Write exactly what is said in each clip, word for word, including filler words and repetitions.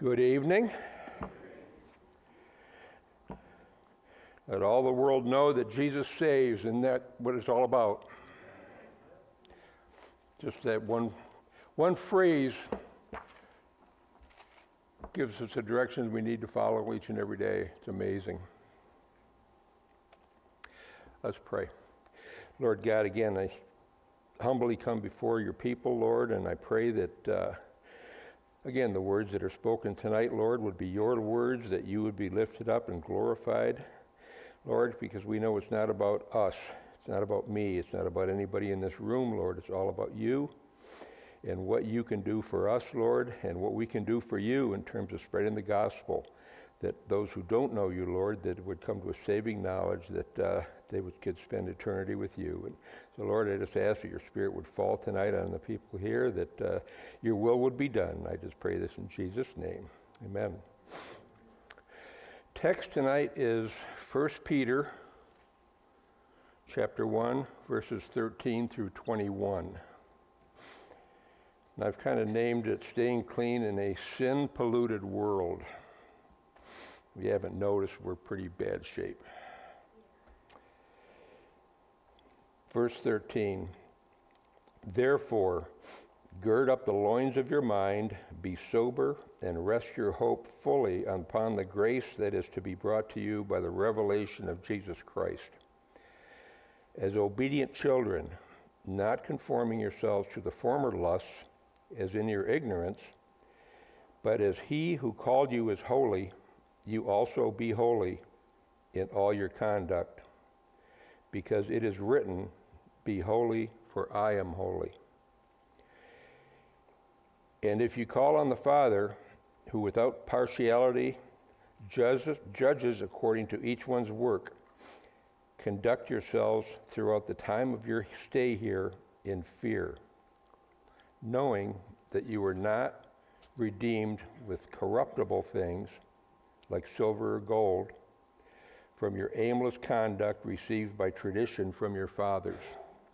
Good evening. Let all the world know that Jesus saves, and that's what it's all about. Just that one, one phrase gives us the directions we need to follow each and every day. It's amazing. Let's pray. Lord God, again, I humbly come before your people, Lord, and I pray that uh, Again, the words that are spoken tonight, Lord, would be your words, that you would be lifted up and glorified, Lord, because we know it's not about us. It's not about me. It's not about anybody in this room, Lord. It's all about you and what you can do for us, Lord, and what we can do for you in terms of spreading the gospel, that those who don't know you, Lord, that would come to a saving knowledge, that uh, they would could spend eternity with you. And so, Lord, I just ask that your Spirit would fall tonight on the people here, that uh, your will would be done. I just pray this in Jesus' name. Amen. Text tonight is First Peter chapter one, verses thirteen through twenty-one. And I've kind of named it Staying Clean in a Sin-Polluted World. If you haven't noticed, we're pretty bad shape. Verse thirteen, therefore, gird up the loins of your mind, be sober, and rest your hope fully upon the grace that is to be brought to you by the revelation of Jesus Christ. As obedient children, not conforming yourselves to the former lusts, as in your ignorance, but as he who called you is holy, you also be holy in all your conduct, because it is written, be holy, for I am holy. And if you call on the Father, who without partiality judges, judges according to each one's work, conduct yourselves throughout the time of your stay here in fear, knowing that you were not redeemed with corruptible things, like silver or gold, from your aimless conduct received by tradition from your fathers,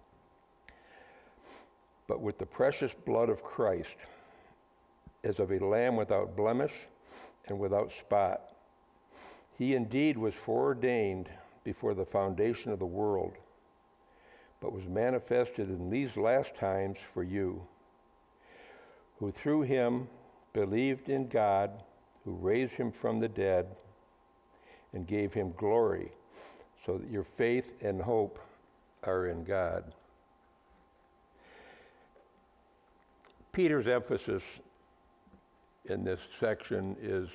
but with the precious blood of Christ, as of a lamb without blemish and without spot. He indeed was foreordained before the foundation of the world, but was manifested in these last times for you, who through him believed in God, who raised him from the dead and gave him glory, so that your faith and hope are in God. Peter's emphasis in this section is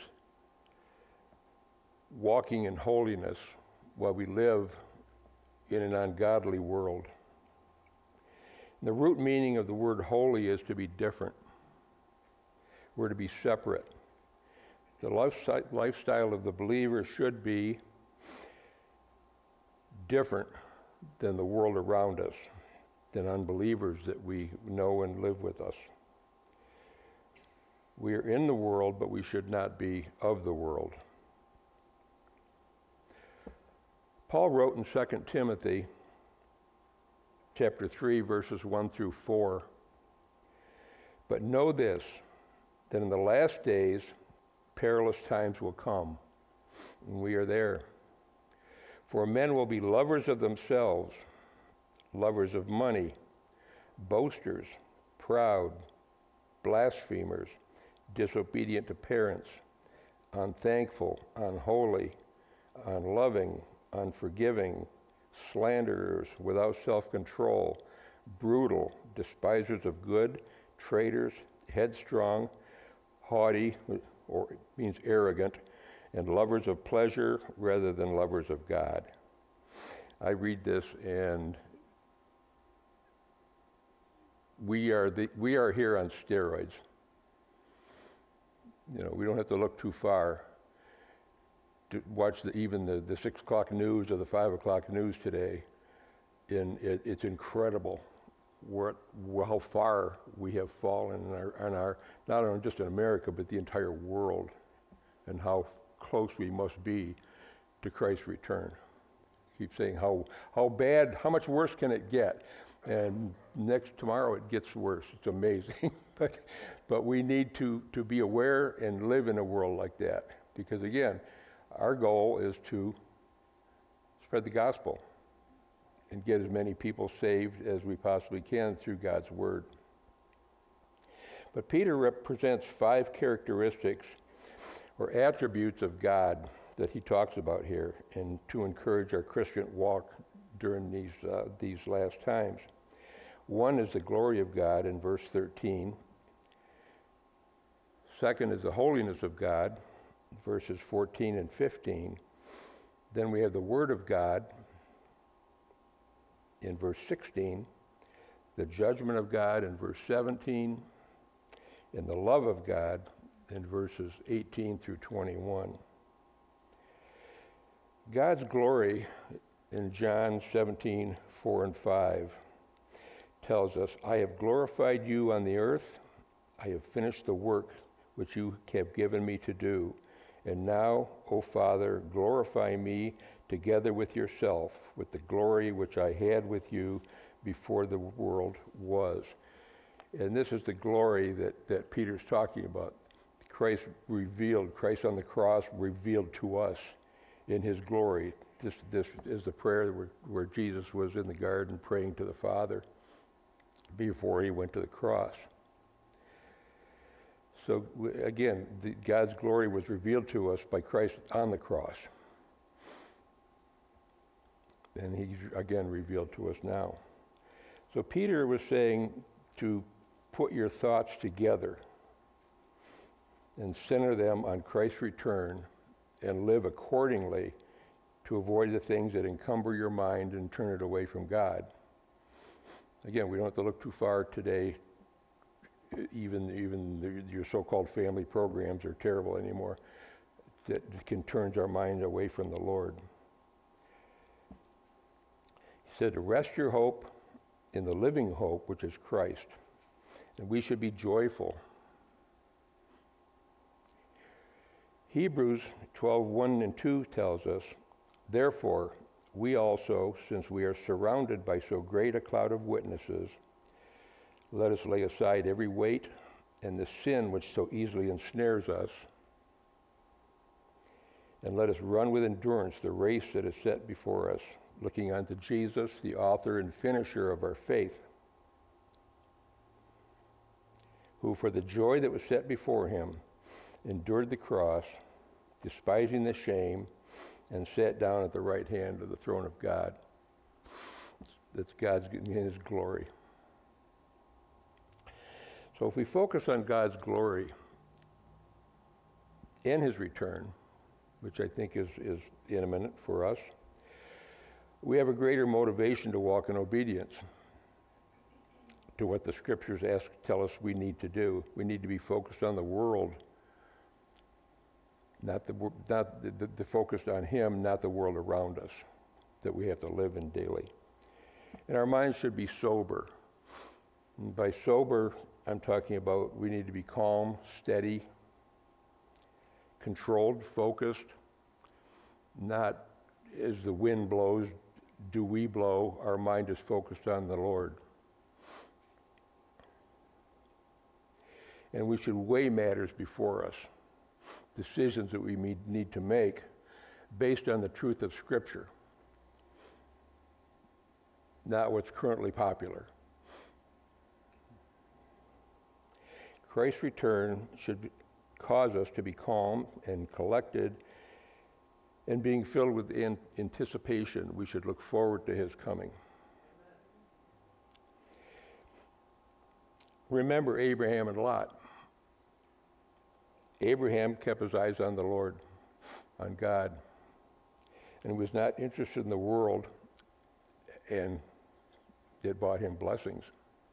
walking in holiness while we live in an ungodly world. And the root meaning of the word holy is to be different. We're to be separate. The lifestyle of the believer should be different than the world around us, than unbelievers that we know and live with us. We are in the world, but we should not be of the world. Paul wrote in Second Timothy chapter three, verses one through four, but know this, that in the last days perilous times will come, and we are there. For men will be lovers of themselves, lovers of money, boasters, proud, blasphemers, disobedient to parents, unthankful, unholy, unloving, unforgiving, slanderers, without self-control, brutal, despisers of good, traitors, headstrong, haughty, or it means arrogant, and lovers of pleasure rather than lovers of God. I read this, and we are the, we are here on steroids. You know, we don't have to look too far to watch the, even the, the six o'clock news or the five o'clock news today. And it, it's incredible what, how far we have fallen in our, in our, not only just in America, but the entire world, and how close we must be to Christ's return. I keep saying how, how bad, how much worse can it get? And next tomorrow it gets worse. It's amazing. but but we need to, to be aware and live in a world like that. Because again, our goal is to spread the gospel and get as many people saved as we possibly can through God's word. But Peter represents five characteristics or attributes of God that he talks about here, and to encourage our Christian walk during these uh, these last times. One is the glory of God in verse thirteen. Second is the holiness of God, verses fourteen and fifteen. Then we have the Word of God in verse sixteen, the judgment of God in verse seventeen, and the love of God in verses eighteen through twenty-one. God's glory in John seventeen, four and five tells us, I have glorified you on the earth. I have finished the work which you have given me to do. And now, O Father, glorify me together with yourself, with the glory which I had with you before the world was. And this is the glory that, that Peter's talking about. Christ revealed, Christ on the cross revealed to us in his glory. This, this is the prayer where, where Jesus was in the garden praying to the Father before he went to the cross. So again, the, God's glory was revealed to us by Christ on the cross. And he's again revealed to us now. So Peter was saying to put your thoughts together and center them on Christ's return and live accordingly to avoid the things that encumber your mind and turn it away from God. Again, we don't have to look too far today. Even even the, your so-called family programs are terrible anymore. That can turn our mind away from the Lord. He said to rest your hope in the living hope, which is Christ. And we should be joyful. Hebrews twelve, one and two tells us, therefore, we also, since we are surrounded by so great a cloud of witnesses, let us lay aside every weight and the sin which so easily ensnares us, and let us run with endurance the race that is set before us, looking unto Jesus, the author and finisher of our faith, who for the joy that was set before him endured the cross, despising the shame, and sat down at the right hand of the throne of God. That's God's in his glory. So if we focus on God's glory and his return, which I think is, is imminent for us, we have a greater motivation to walk in obedience to what the scriptures ask, tell us we need to do. We need to be focused on the world, not the not the, the, the focused on him, not the world around us that we have to live in daily. And our minds should be sober. And by sober, I'm talking about we need to be calm, steady, controlled, focused, not as the wind blows, do we blow. Our mind is focused on the Lord. And we should weigh matters before us, decisions that we need to make based on the truth of Scripture, not what's currently popular. Christ's return should cause us to be calm and collected, and being filled with an anticipation. We should look forward to his coming. Remember Abraham and Lot. Abraham kept his eyes on the Lord, on God, and was not interested in the world, and it brought him blessings.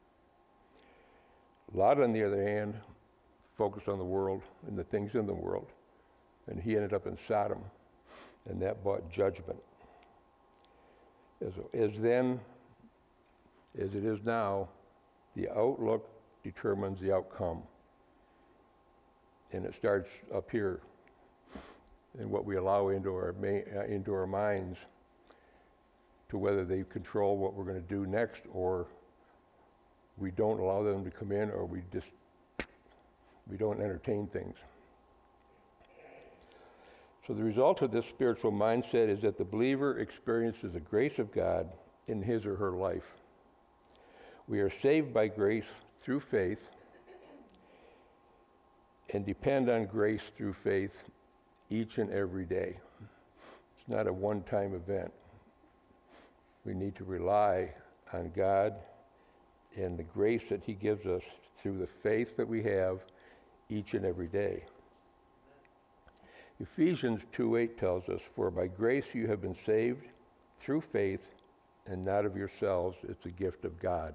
Lot, on the other hand, focused on the world and the things in the world, and he ended up in Sodom, and that brought judgment. As, as then, as it is now, the outlook determines the outcome. And it starts up here in what we allow into our, uh, into our minds to whether they control what we're going to do next or we don't allow them to come in, or we just, we don't entertain things. So the result of this spiritual mindset is that the believer experiences the grace of God in his or her life. We are saved by grace through faith and depend on grace through faith each and every day. It's not a one-time event. We need to rely on God and the grace that he gives us through the faith that we have each and every day. Ephesians two eight tells us, "For by grace you have been saved through faith, and not of yourselves. It's a gift of God."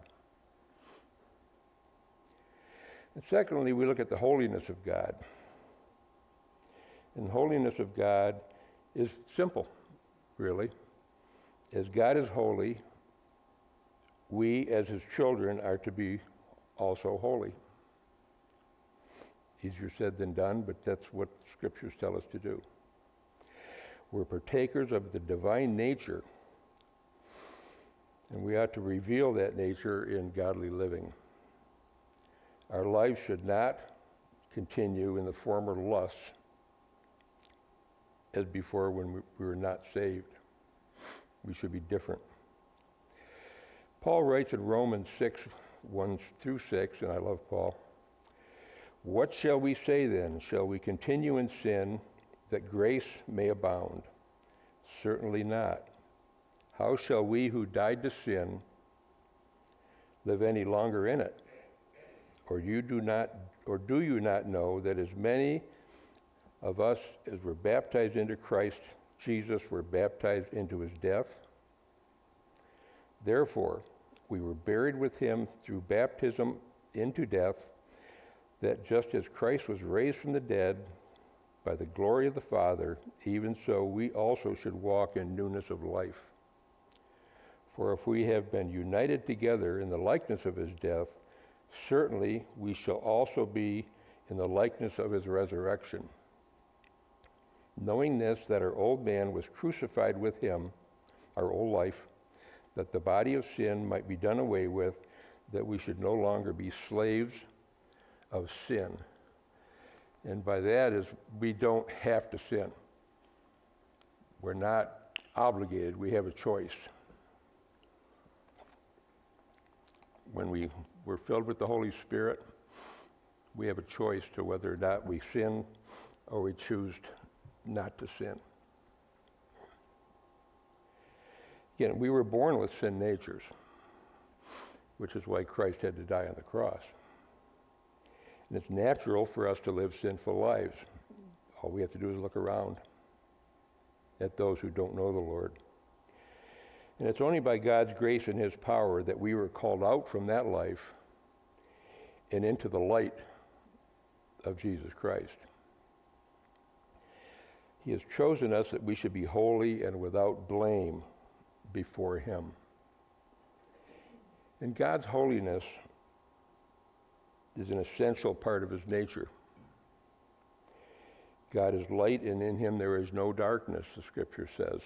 And secondly, we look at the holiness of God. And the holiness of God is simple, really. As God is holy, we as his children are to be also holy. Easier said than done, but that's what scriptures tell us to do. We're partakers of the divine nature, and we ought to reveal that nature in godly living. Our lives should not continue in the former lusts as before when we were not saved. We should be different. Paul writes in Romans six, one through six, and I love Paul, "What shall we say then? Shall we continue in sin that grace may abound? Certainly not. How shall we who died to sin live any longer in it? Or you do not, or do you not know that as many of us as were baptized into Christ Jesus were baptized into his death? Therefore, we were buried with him through baptism into death, that just as Christ was raised from the dead by the glory of the Father, even so we also should walk in newness of life. For if we have been united together in the likeness of his death, certainly we shall also be in the likeness of his resurrection. Knowing this, that our old man was crucified with him, our old life, that the body of sin might be done away with, that we should no longer be slaves of sin." And by that is, we don't have to sin. We're not obligated. We have a choice. When we, we're filled with the Holy Spirit, we have a choice to whether or not we sin or we choose not to sin. Again, we were born with sin natures, which is why Christ had to die on the cross. And it's natural for us to live sinful lives. All we have to do is look around at those who don't know the Lord. And it's only by God's grace and his power that we were called out from that life and into the light of Jesus Christ. He has chosen us that we should be holy and without blame before him. And God's holiness is an essential part of his nature. God is light, and in him there is no darkness, the scripture says.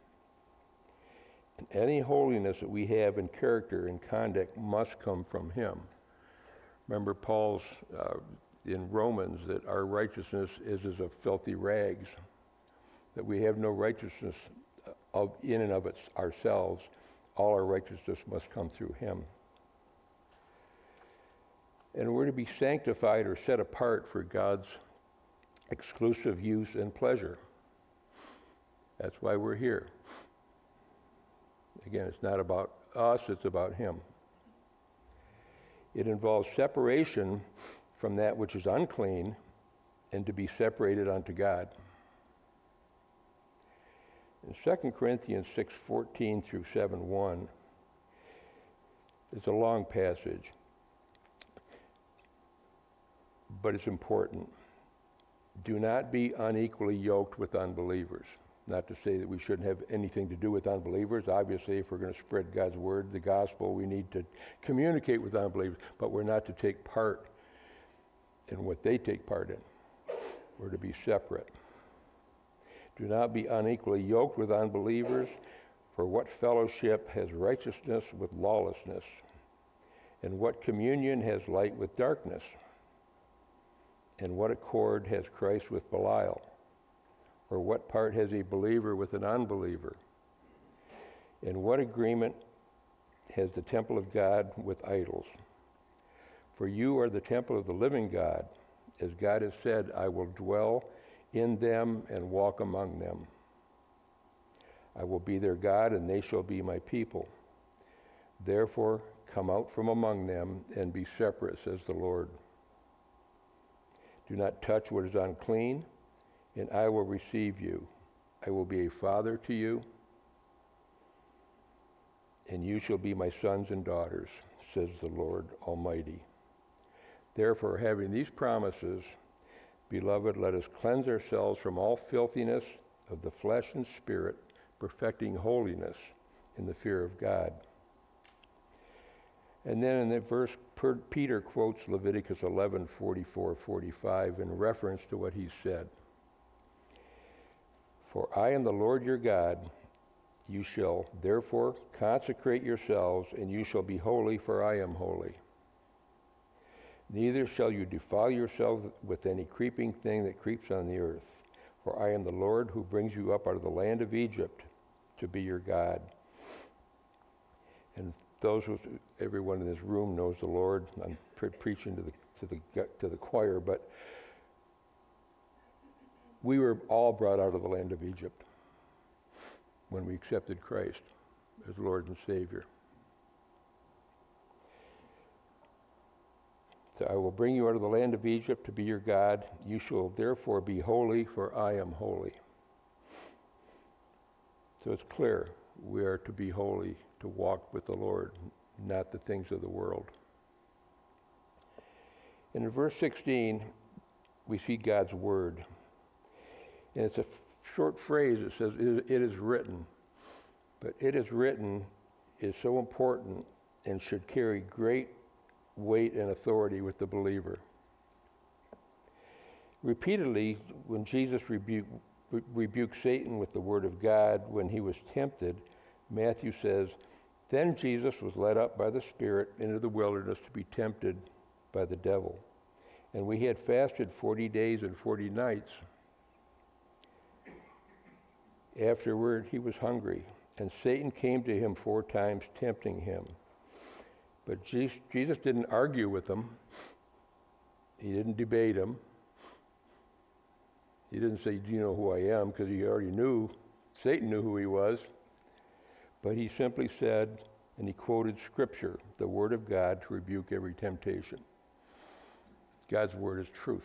And any holiness that we have in character and conduct must come from him. Remember Paul's uh, in Romans that our righteousness is as of filthy rags, that we have no righteousness of in and of it ourselves. All our righteousness must come through him. And we're to be sanctified or set apart for God's exclusive use and pleasure. That's why we're here. Again, it's not about us, it's about him. It involves separation from that which is unclean and to be separated unto God. In Second Corinthians six fourteen through seven one, it's a long passage, but it's important. Do not be unequally yoked with unbelievers. Not to say that we shouldn't have anything to do with unbelievers. Obviously, if we're going to spread God's word, the gospel, we need to communicate with unbelievers, but we're not to take part in what they take part in. We're to be separate. Do not be unequally yoked with unbelievers, for what fellowship has righteousness with lawlessness? And what communion has light with darkness? And what accord has Christ with Belial? Or what part has a believer with an unbeliever? And what agreement has the temple of God with idols? For you are the temple of the living God. As God has said, I will dwell in them and walk among them. I will be their God, and they shall be my people. Therefore, come out from among them and be separate, says the Lord. Do not touch what is unclean, and I will receive you. I will be a father to you, and you shall be my sons and daughters, says the Lord Almighty. Therefore, having these promises, beloved, let us cleanse ourselves from all filthiness of the flesh and spirit, perfecting holiness in the fear of God. And then in that verse, Peter quotes Leviticus eleven, forty-four, forty-five in reference to what he said. For I am the Lord your God. You shall therefore consecrate yourselves, and you shall be holy, for I am holy. Neither shall you defile yourselves with any creeping thing that creeps on the earth. For I am the Lord who brings you up out of the land of Egypt to be your God. And those who, everyone in this room knows the Lord. I'm pre- preaching to the to the to the choir, but we were all brought out of the land of Egypt when we accepted Christ as Lord and Savior. So I will bring you out of the land of Egypt to be your God. You shall therefore be holy, for I am holy. So it's clear we are to be holy, to walk with the Lord, not the things of the world. And in verse sixteen, we see God's word. And it's a f- short phrase that says, it is written. But it is written is so important and should carry great weight and authority with the believer. Repeatedly, when Jesus rebuked, re- rebuked Satan with the word of God when he was tempted, Matthew says, then Jesus was led up by the Spirit into the wilderness to be tempted by the devil. And we had fasted forty days and forty nights. Afterward, he was hungry, and Satan came to him four times, tempting him. But Jesus didn't argue with him. He didn't debate him. He didn't say, do you know who I am? Because he already knew. Satan knew who he was. But he simply said, and he quoted Scripture, the Word of God, to rebuke every temptation. God's Word is truth.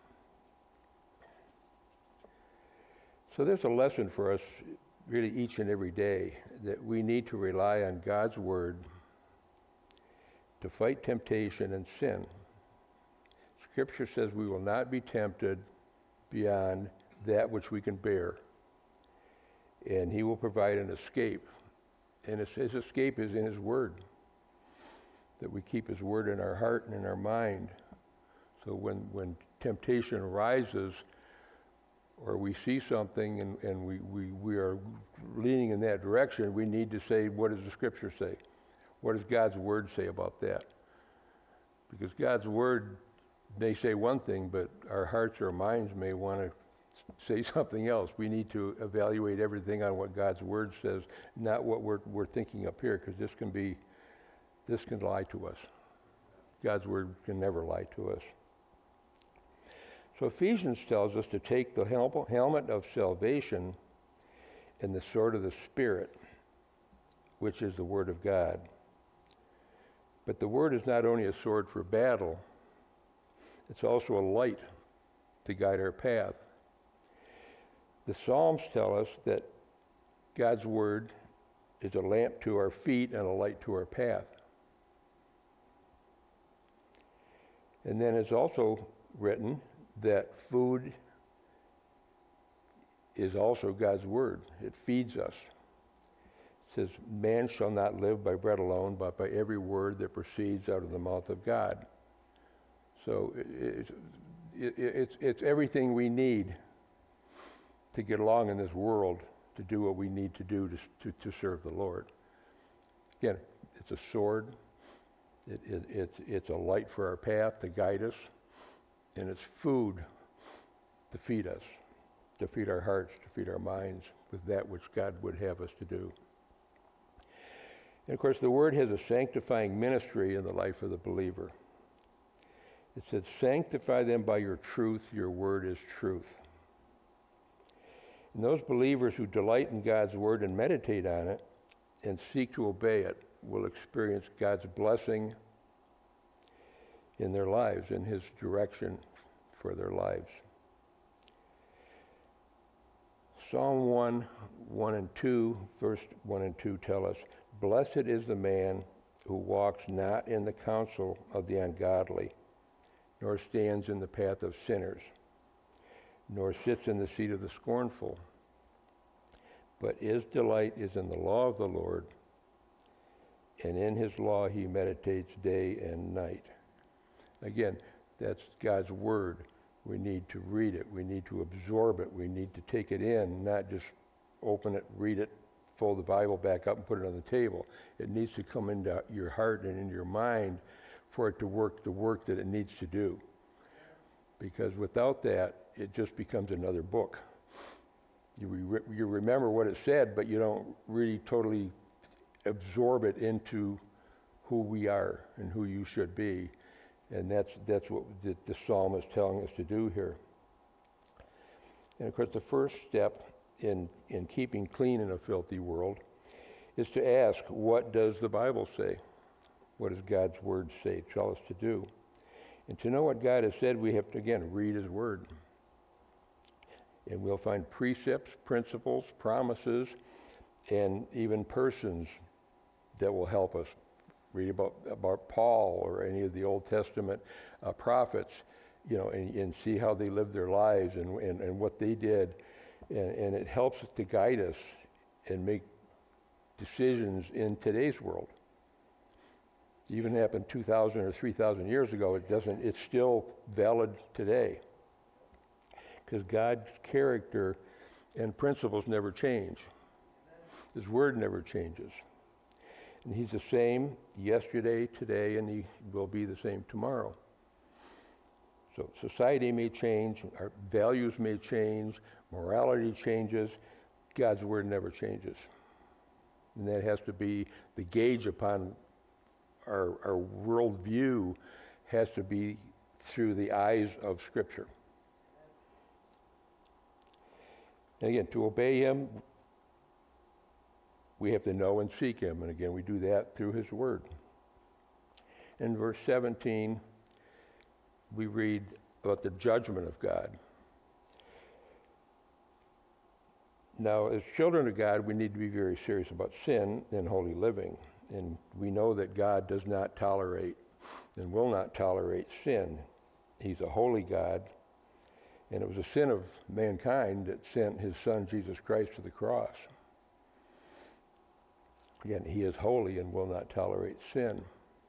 So there's a lesson for us really each and every day that we need to rely on God's Word to fight temptation and sin. Scripture says we will not be tempted beyond that which we can bear. And he will provide an escape. And his escape is in his word. That we keep his word in our heart and in our mind. So when, when temptation arises, or we see something and, and we, we, we are leaning in that direction, we need to say, what does the scripture say? What does God's word say about that? Because God's word may say one thing, but our hearts or minds may want to say something else. We need to evaluate everything on what God's word says, not what we're, we're thinking up here, because this can be, this can lie to us. God's word can never lie to us. So Ephesians tells us to take the hel- helmet of salvation and the sword of the Spirit, which is the word of God. But the word is not only a sword for battle, it's also a light to guide our path. The Psalms tell us that God's word is a lamp to our feet and a light to our path. And then it's also written that food is also God's word. It feeds us. It says, man shall not live by bread alone, but by every word that proceeds out of the mouth of God. So it's, it, it's, it's everything we need to get along in this world, to do what we need to do to, to, to serve the Lord. Again, it's a sword, It, it, it's, it's a light for our path to guide us, and it's food to feed us, to feed our hearts, to feed our minds with that which God would have us to do. And of course, the Word has a sanctifying ministry in the life of the believer. It said, sanctify them by your truth, your Word is truth. And those believers who delight in God's Word and meditate on it and seek to obey it will experience God's blessing in their lives, in His direction for their lives. Psalm one, one and two, verse one and two tell us, blessed is the man who walks not in the counsel of the ungodly, nor stands in the path of sinners, nor sits in the seat of the scornful. But his delight is in the law of the Lord, and in his law he meditates day and night. Again, that's God's Word. We need to read it. We need to absorb it. We need to take it in, not just open it, read it, fold the Bible back up and put it on the table. It needs to come into your heart and into your mind for it to work the work that it needs to do. Because without that, it just becomes another book. You, re- you remember what it said, but you don't really totally absorb it into who we are and who you should be. And that's that's what the, the psalm is telling us to do here. And of course, the first step in, in keeping clean in a filthy world is to ask, what does the Bible say? What does God's Word say, tell us to do? And to know what God has said, we have to, again, read His Word. And we'll find precepts, principles, promises, and even persons that will help us. Read about, about Paul or any of the Old Testament uh, prophets, you know, and, and see how they lived their lives and, and, and what they did. And, and it helps to guide us and make decisions in today's world. It even happened two thousand or three thousand years ago. It doesn't, it's still valid today. Because God's character and principles never change. His Word never changes. And He's the same yesterday, today, and He will be the same tomorrow. So society may change, our values may change, morality changes, God's Word never changes. And that has to be the gauge upon our, our worldview, has to be through the eyes of Scripture. And again, to obey Him, we have to know and seek Him. And again, we do that through His Word. In verse seventeen, we read about the judgment of God. Now, as children of God, we need to be very serious about sin and holy living. And we know that God does not tolerate and will not tolerate sin. He's a holy God. And it was a sin of mankind that sent His Son, Jesus Christ, to the cross. Again, He is holy and will not tolerate sin.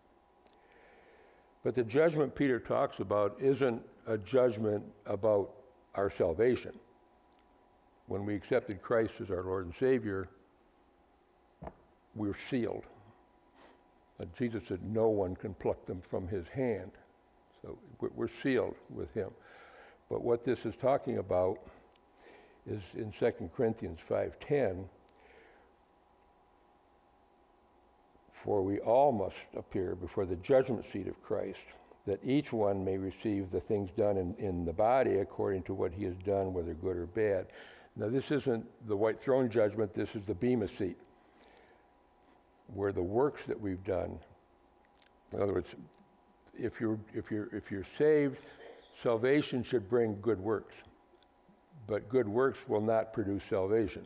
But the judgment Peter talks about isn't a judgment about our salvation. When we accepted Christ as our Lord and Savior, we're sealed. And Jesus said no one can pluck them from His hand. So we're sealed with Him. But what this is talking about is in Second Corinthians five ten, for we all must appear before the judgment seat of Christ, that each one may receive the things done in, in the body according to what he has done, whether good or bad. Now, this isn't the white throne judgment, this is the bema seat, where the works that we've done, in other words, if you're, if you're, if you're saved, salvation should bring good works, but good works will not produce salvation.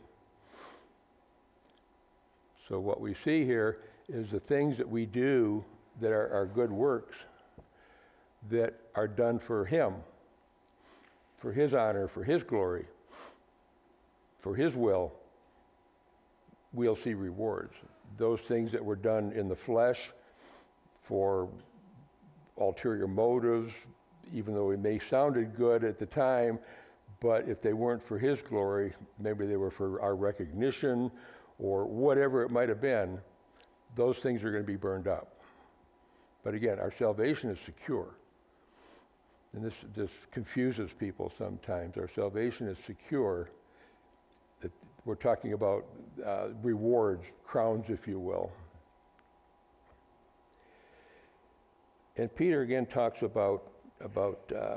So what we see here is the things that we do that are, are good works that are done for Him, for His honor, for His glory, for His will, we'll see rewards. Those things that were done in the flesh for ulterior motives, even though it may sounded good at the time, but if they weren't for His glory, maybe they were for our recognition or whatever it might have been, those things are going to be burned up. But again, our salvation is secure. And this, this confuses people sometimes. Our salvation is secure. That we're talking about uh, rewards, crowns, if you will. And Peter again talks about, about uh,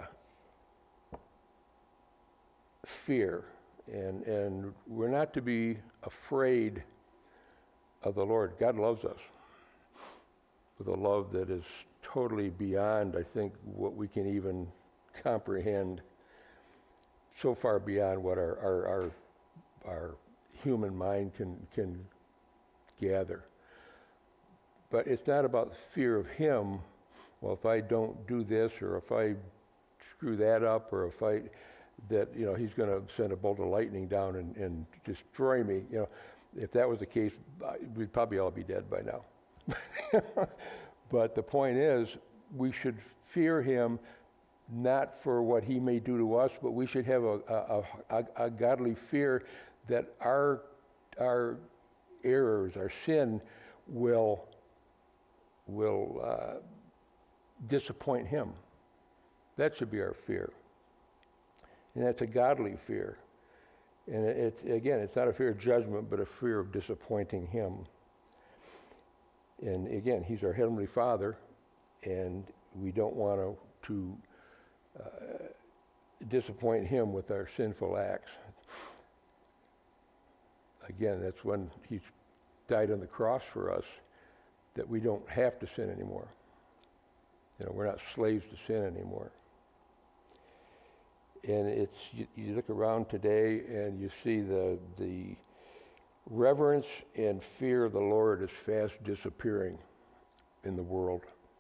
fear. And, and we're not to be afraid of the Lord. God loves us with a love that is totally beyond, I think, what we can even comprehend, so far beyond what our our our, our human mind can can gather. But it's not about fear of him. Well, if I don't do this, or if I screw that up, or if I, that, you know, he's going to send a bolt of lightning down and, and destroy me. You know, if that was the case, we'd probably all be dead by now. But the point is, we should fear him not for what he may do to us, but we should have a, a, a, a godly fear that our, our errors, our sin will, will uh, disappoint him. That should be our fear. And that's a godly fear. And it, it, again, it's not a fear of judgment, but a fear of disappointing him. And again, he's our Heavenly Father, and we don't want to, to uh, disappoint him with our sinful acts. Again, that's when he died on the cross for us, that we don't have to sin anymore. You know, we're not slaves to sin anymore. And it's, you, you look around today and you see the the reverence and fear of the Lord is fast disappearing in the world.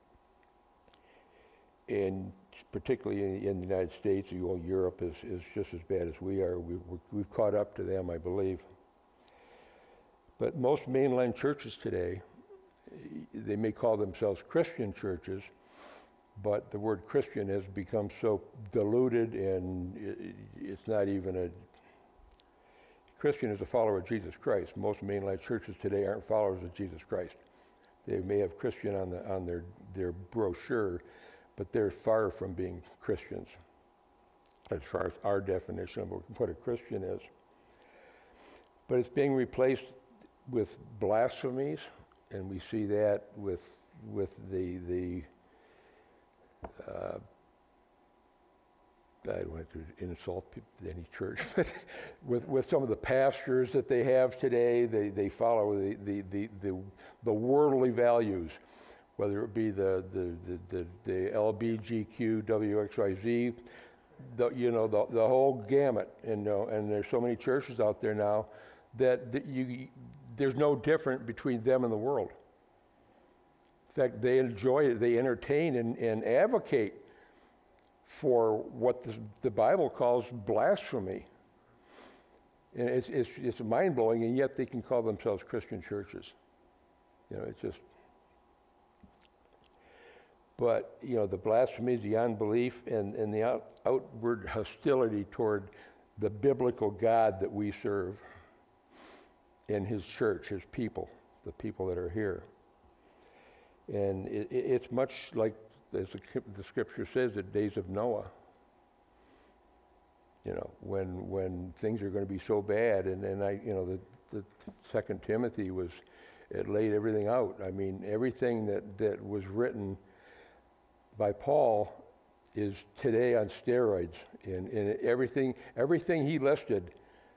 And particularly in, in the United States, well, Europe is, is just as bad as we are. We, we've caught up to them, I believe. But most mainline churches today, they may call themselves Christian churches, but the word Christian has become so diluted, and it, it's not even a... Christian is a follower of Jesus Christ. Most mainline churches today aren't followers of Jesus Christ. They may have Christian on the on their, their brochure, but they're far from being Christians as far as our definition of what a Christian is. But it's being replaced with blasphemies, and we see that with with the the uh, I don't want to insult people, any church, but with with some of the pastors that they have today, they, they follow the, the, the, the, the worldly values, whether it be the the, the, the, the L G B T Q, W X Y Z, the, you know, the, the whole gamut. And, uh, and there's so many churches out there now that, that you, there's no different between them and the world. In fact, they enjoy it, they entertain and, and advocate for what the, the Bible calls blasphemy. And it's, it's, it's mind-blowing, and yet they can call themselves Christian churches. You know, it's just... But, you know, the blasphemy, the unbelief, and, and the out, outward hostility toward the biblical God that we serve in his church, his people, the people that are here. And it, it, it's much like, as the, the scripture says, the days of Noah. You know, when when things are going to be so bad, and then I, you know, the, the Second Timothy was, it laid everything out. I mean, everything that, that was written by Paul is today on steroids, and, and everything everything he listed,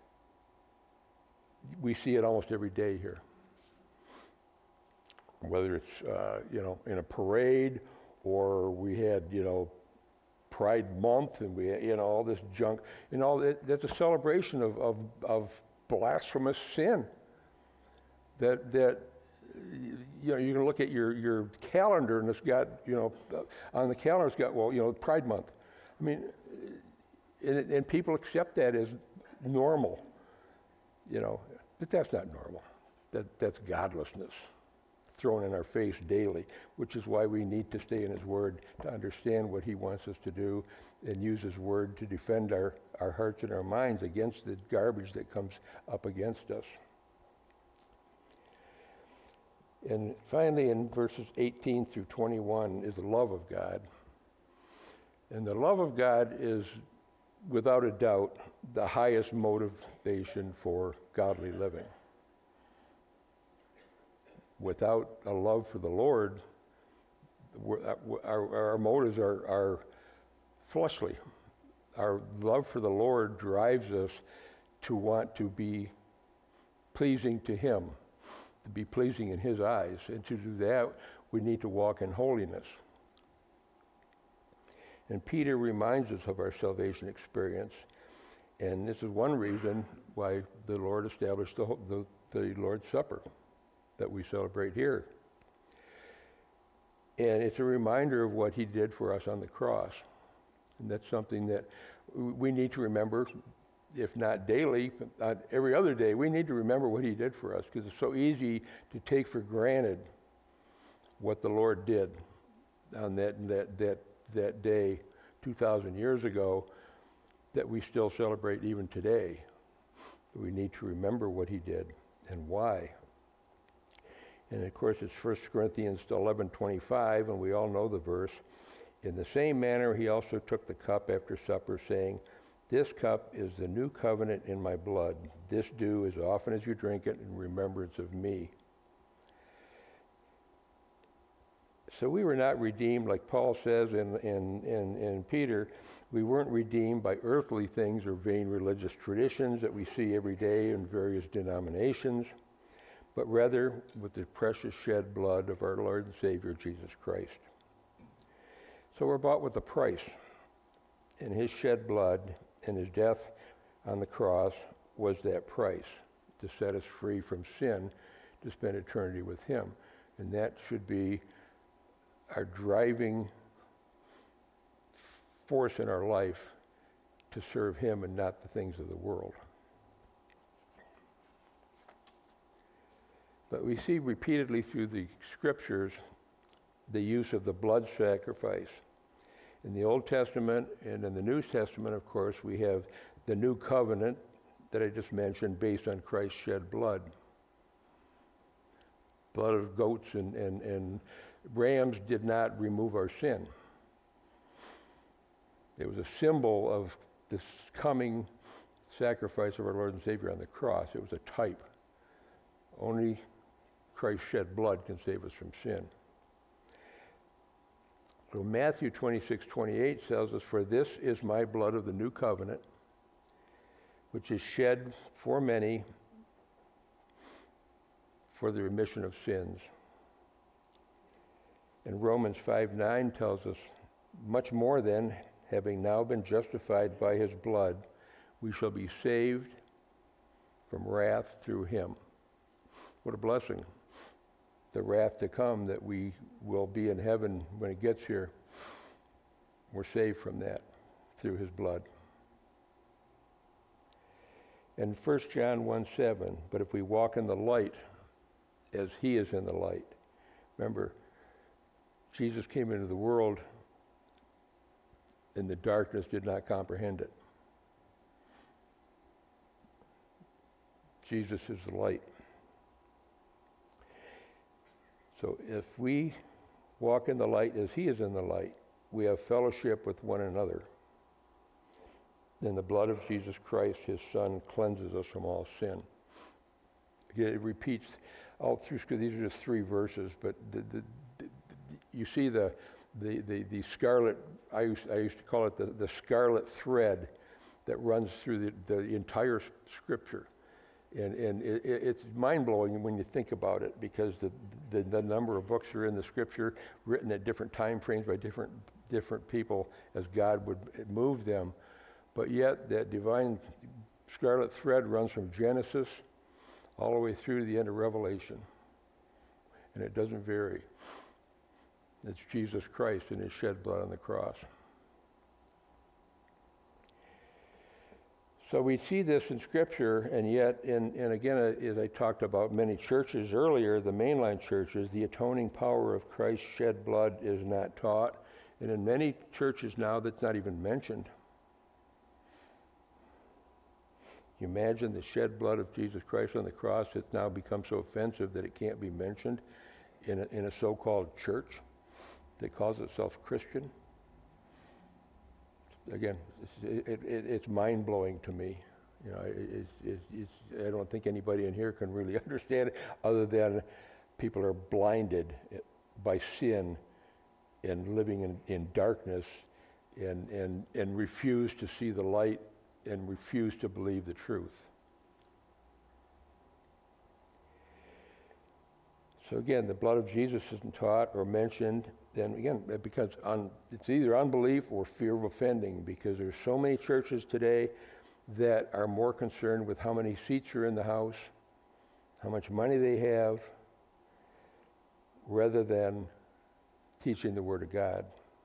we see it almost every day here. Whether it's uh, you know, in a parade, or we had, you know, Pride Month, and we, you know, all this junk, you know, it, that's a celebration of, of, of blasphemous sin. That that you know, you can look at your, your calendar, and it's got, you know, on the calendar it's got, well, you know, Pride Month. I mean, and, and people accept that as normal, you know, but that's not normal. That that's godlessness thrown in our face daily, which is why we need to stay in his word to understand what he wants us to do, and use his word to defend our, our hearts and our minds against the garbage that comes up against us. And finally, in verses eighteen through twenty-one, is the love of God. And the love of God is, without a doubt, the highest motivation for godly living. Without a love for the Lord, our, our motives are, are fleshly. Our love for the Lord drives us to want to be pleasing to Him, to be pleasing in His eyes. And to do that, we need to walk in holiness. And Peter reminds us of our salvation experience. And this is one reason why the Lord established the, the, the Lord's Supper that we celebrate here. And it's a reminder of what He did for us on the cross. And that's something that we need to remember, if not daily, uh, every other day. We need to remember what He did for us, because it's so easy to take for granted what the Lord did on that that that that day two thousand years ago that we still celebrate even today. We need to remember what He did and why. And of course, it's First Corinthians eleven twenty-five, and we all know the verse. In the same manner, He also took the cup after supper, saying, "This cup is the new covenant in my blood. This do as often as you drink it in remembrance of me." So we were not redeemed, like Paul says in, in, in, in Peter. We weren't redeemed by earthly things or vain religious traditions that we see every day in various denominations, but rather with the precious shed blood of our Lord and Savior, Jesus Christ. So we're bought with a price, and His shed blood and His death on the cross was that price to set us free from sin, to spend eternity with Him. And that should be our driving force in our life, to serve Him and not the things of the world. But we see repeatedly through the scriptures the use of the blood sacrifice. In the Old Testament and in the New Testament, of course, we have the new covenant that I just mentioned, based on Christ's shed blood. Blood of goats and, and, and rams did not remove our sin. It was a symbol of this coming sacrifice of our Lord and Savior on the cross. It was a type. Only Christ's shed blood can save us from sin. So Matthew twenty-six twenty-eight tells us, "For this is my blood of the new covenant, which is shed for many for the remission of sins." And Romans five nine tells us, "Much more then, having now been justified by His blood, we shall be saved from wrath through Him." What a blessing. The wrath to come that we will be in heaven when it gets here, we're saved from that through His blood. And First John one seven, "But if we walk in the light as He is in the light." Remember, Jesus came into the world and the darkness did not comprehend it. Jesus is the light. So if we walk in the light as He is in the light, we have fellowship with one another. Then the blood of Jesus Christ, His Son, cleanses us from all sin. Again, it repeats all through Scripture. These are just three verses, but the, the, the, you see the, the, the, the scarlet, I used, I used to call it the, the scarlet thread that runs through the, the entire Scripture. And, and it, it's mind-blowing when you think about it, because the, the, the number of books are in the Scripture, written at different time frames by different, different people as God would move them. But yet that divine scarlet thread runs from Genesis all the way through to the end of Revelation. And it doesn't vary. It's Jesus Christ and His shed blood on the cross. So we see this in Scripture, and yet, in, and again, as I talked about many churches earlier, the mainline churches, the atoning power of Christ's shed blood is not taught. And in many churches now, that's not even mentioned. You imagine the shed blood of Jesus Christ on the cross. It's now become so offensive that it can't be mentioned in a, in a so-called church that calls itself Christian. Again, it's, it, it, it's mind-blowing to me. You know, it's, it's, it's, I don't think anybody in here can really understand it, other than people are blinded by sin and living in, in darkness and, and, and refuse to see the light and refuse to believe the truth. So again, the blood of Jesus isn't taught or mentioned. Then again, because un, it's either unbelief or fear of offending, because there's so many churches today that are more concerned with how many seats are in the house, how much money they have, rather than teaching the Word of God.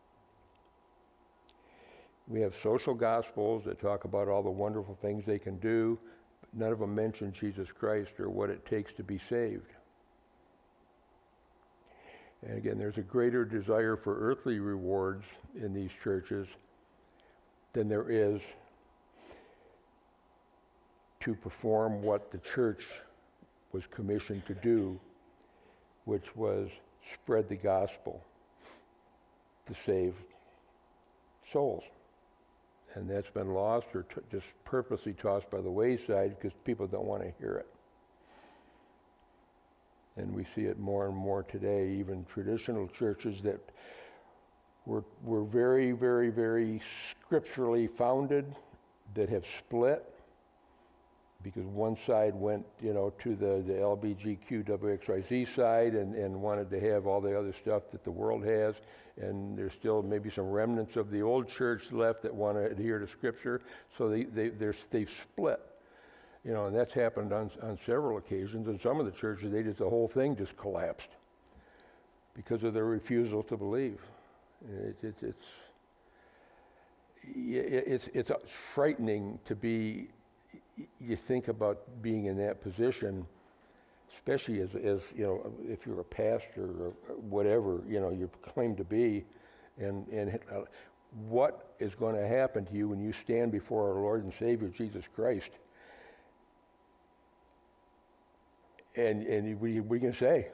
We have social gospels that talk about all the wonderful things they can do, but none of them mention Jesus Christ or what it takes to be saved. And again, there's a greater desire for earthly rewards in these churches than there is to perform what the church was commissioned to do, which was spread the gospel to save souls. And that's been lost or t- just purposely tossed by the wayside because people don't want to hear it. And we see it more and more today, even traditional churches that were, were very, very, very scripturally founded, that have split because one side went, you know, to the, the L G B T Q W X Y Z side and, and wanted to have all the other stuff that the world has, and there's still maybe some remnants of the old church left that want to adhere to Scripture, so they, they, they're, they've split. You know, and that's happened on, on several occasions. In some of the churches, they just, the whole thing just collapsed because of their refusal to believe. It, it, it's, it's, it's frightening to be, you think about being in that position, especially as, as you know, if you're a pastor or whatever, you know, you claim to be, and, and uh, what is going to happen to you when you stand before our Lord and Savior, Jesus Christ? And and what are you, what are you going to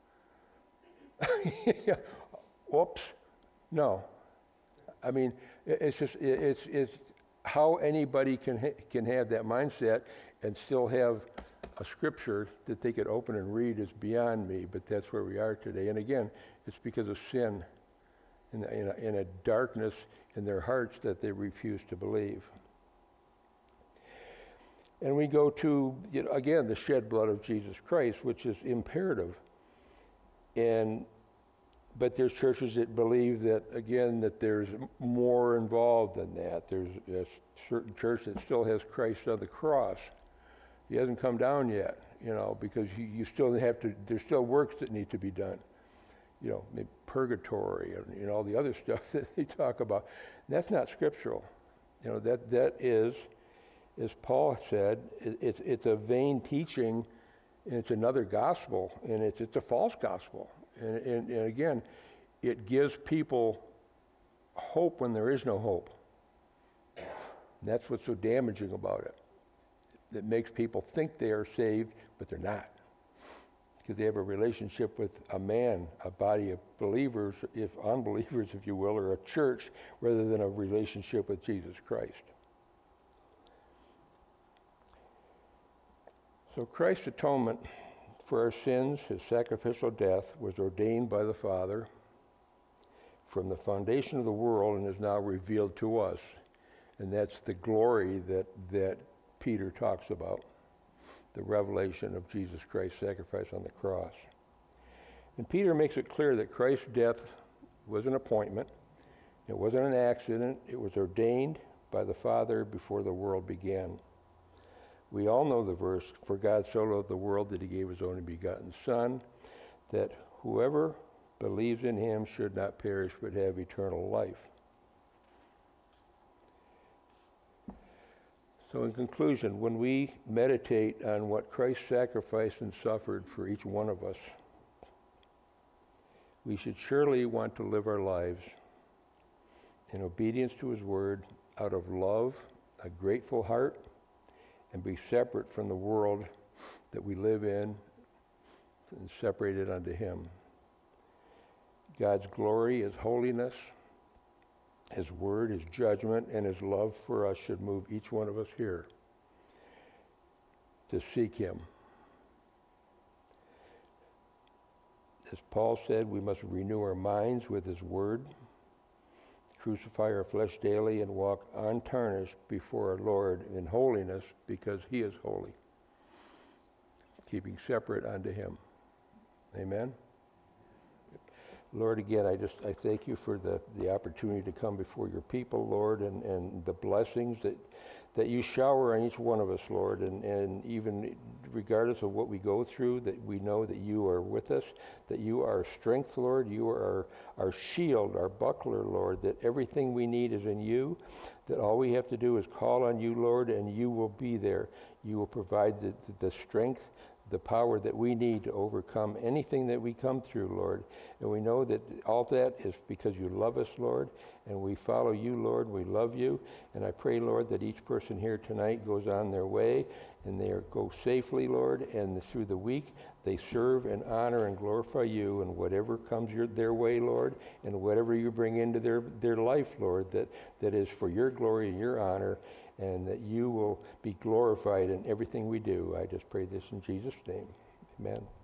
say? Whoops. No. I mean, it's just, it's, it's how anybody can, ha- can have that mindset and still have a scripture that they could open and read is beyond me, but that's where we are today. And again, it's because of sin and in, in, in a darkness in their hearts that they refuse to believe. And we go to, you know, again, the shed blood of Jesus Christ, which is imperative. And but there's churches that believe that, again, that there's more involved than that. There's a certain church that still has Christ on the cross. He hasn't come down yet, you know, because you, you still have to, there's still works that need to be done. You know, maybe purgatory and, you know, all the other stuff that they talk about. And that's not scriptural. You know, that that is, as Paul said, it, it's, it's a vain teaching, and it's another gospel, and it's, it's a false gospel. And, and, and again, it gives people hope when there is no hope. And that's what's so damaging about it. It makes people think they are saved, but they're not. Because they have a relationship with a man, a body of believers, if unbelievers, if you will, or a church, rather than a relationship with Jesus Christ. So Christ's atonement for our sins, his sacrificial death, was ordained by the Father from the foundation of the world and is now revealed to us. And that's the glory that, that Peter talks about, the revelation of Jesus Christ's sacrifice on the cross. And Peter makes it clear that Christ's death was an appointment. It wasn't an accident. It was ordained by the Father before the world began. We all know the verse, for God so loved the world that he gave his only begotten Son, that whoever believes in him should not perish but have eternal life. So in conclusion, when we meditate on what Christ sacrificed and suffered for each one of us, we should surely want to live our lives in obedience to his word, out of love, a grateful heart, and be separate from the world that we live in and separated unto him. God's glory, His holiness, His word, His judgment, and His love for us should move each one of us here to seek Him. As Paul said, we must renew our minds with His word, crucify our flesh daily, and walk untarnished before our Lord in holiness because He is holy, keeping separate unto Him. Amen? Lord, again, I just I thank you for the, the opportunity to come before your people, Lord, and, and the blessings that that you shower on each one of us, Lord, and, and even regardless of what we go through, that we know that you are with us, that you are our strength, Lord, you are our, our shield, our buckler, Lord, that everything we need is in you, that all we have to do is call on you, Lord, and you will be there. You will provide the, the strength, the power that we need to overcome anything that we come through, Lord. And we know that all that is because you love us, Lord, and we follow you, Lord. We love you. And I pray, Lord, that each person here tonight goes on their way and they go safely, Lord, and through the week they serve and honor and glorify you, and whatever comes your, their way, Lord, and whatever you bring into their, their life, Lord, that, that is for your glory and your honor, and that you will be glorified in everything we do. I just pray this in Jesus' name. Amen.